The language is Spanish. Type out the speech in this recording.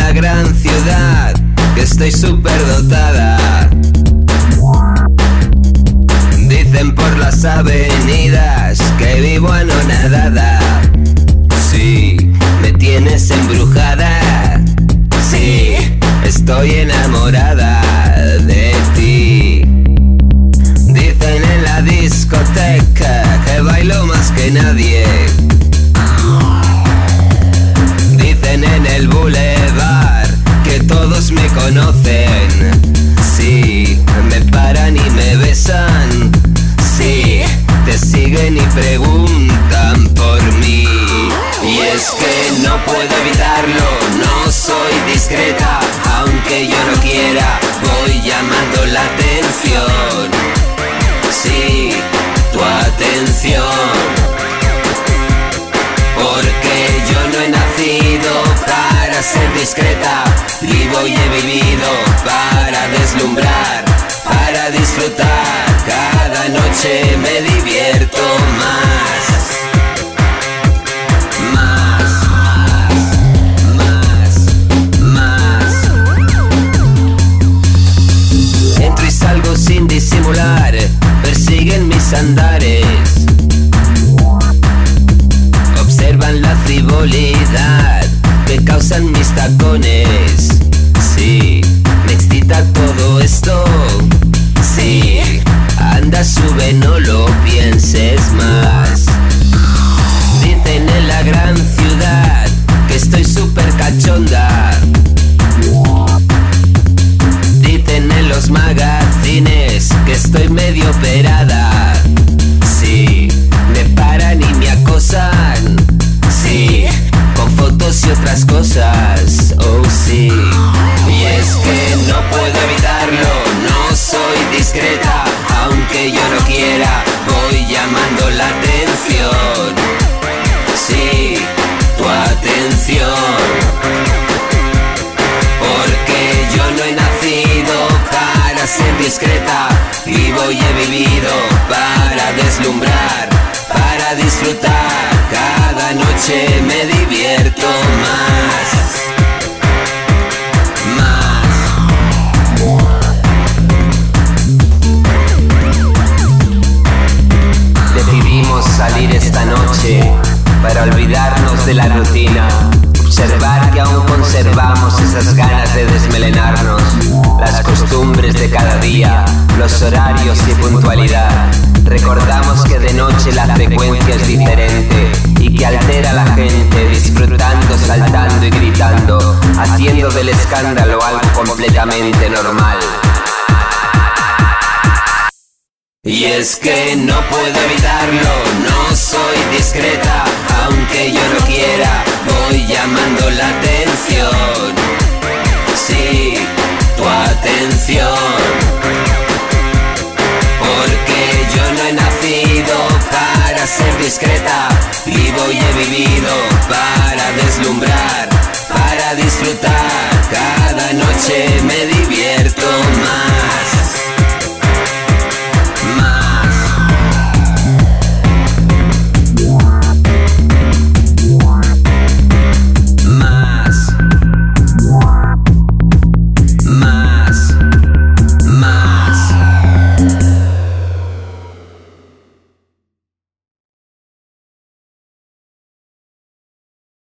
la gran ciudad, que estoy superdotada. Dicen por las avenidas que vivo anonadada. Sí, me tienes embrujada. Sí, estoy enamorada de ti. Dicen en la discoteca que bailo más que nadie. Dicen en el boulevard que todos me conocen. Sí, me paran y me besan. Sí, te siguen y preguntan por mí. Y es que no puedo evitarlo, no soy discreta. Aunque yo no quiera, voy llamando la atención. Sí, tu atención. Porque yo no he nacido para ser discreta. Vivo y he vivido para deslumbrar, para disfrutar. Cada noche me divierto más. Entro y salgo sin disimular, persiguen mis andares. Observan la frivolidad que causan mis tacones. Sí, me excita todo esto. Sí, anda, sube, no lo pienses más. Dicen en la gran ciudad que estoy súper cachonda. Dicen en los magazines que estoy medio operada. Sí, me paran y me acosan. Sí, con fotos y otras cosas. Oh sí. Y es que no puedo evitarlo, no soy discreta. Aunque yo no quiera, voy llamando la atención. Sí, tu atención. Porque yo no he nacido para ser discreta. Vivo y he vivido para deslumbrar, para disfrutar. Cada noche me divierto más. Decidimos salir esta noche para olvidarnos de la rutina. Observar que aún conservamos esas ganas de desmelenarnos. Las costumbres de cada día, los horarios y puntualidad. Recordamos que de noche la frecuencia es diferente y que altera a la gente, disfrutando, saltando y gritando, haciendo del escándalo algo completamente normal. Y es que no puedo evitarlo, no soy discreta. Aunque yo no quiera, voy llamando la atención. Sí, tu atención. Porque yo no he nacido para ser discreta. Vivo y he vivido para deslumbrar, para disfrutar. Cada noche